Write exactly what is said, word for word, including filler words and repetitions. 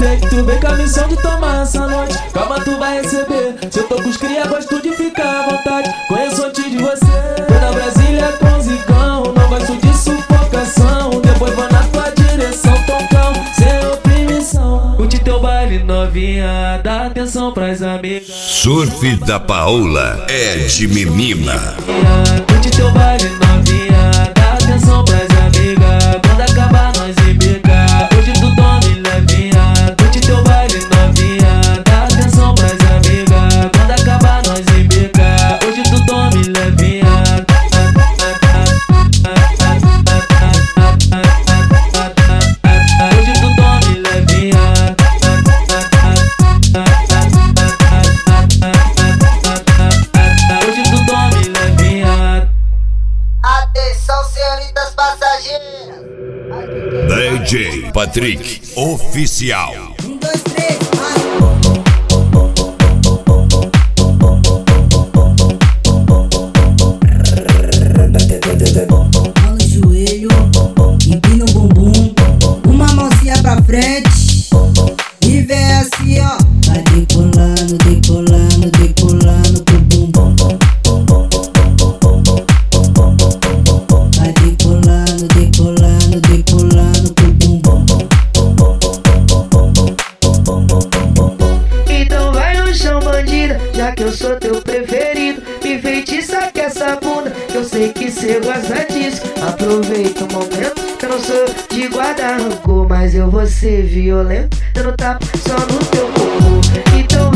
vem, tu vem com a missão de tomar essa noite. Calma, tu vai receber. Se eu tô com os cria, gosto de ficar à vontade. Conheço antes de você. Toda Brasília com zicão, não gosto de sufocação. Depois vou na tua direção, toncão, sem oprimição. Curte teu baile novinha, dá atenção pras amigas. Surf da Paola é de menina. Curte teu baile novinha, dá atenção pras amigas. Quando acabar nós embica, hoje tu dorme levinha. Curte teu baile novinha, dá atenção pras amigas. Quando acabar nós embica, hoje tu dorme levinha. Hoje tu dorme levinha. Hoje tu dorme levinha. Atenção, senhoritas passageiras. D J Patrick Oficial. Um, dois, três, vai. Rola o joelho, empina o bumbum, uma mãozinha pra frente e vem assim, ó. Vai decolando, decolando, decolando pro bumbum. Vai decolando, decolando, decolando pro bumbum. Então vai no chão, bandida, já que eu sou teu preferido. Me feitiça que essa bunda, que eu sei que cê gosta disso. Aproveita o momento, eu não sou de guardar rancor, mas eu vou ser violento, dando tapa só no teu corpo. Então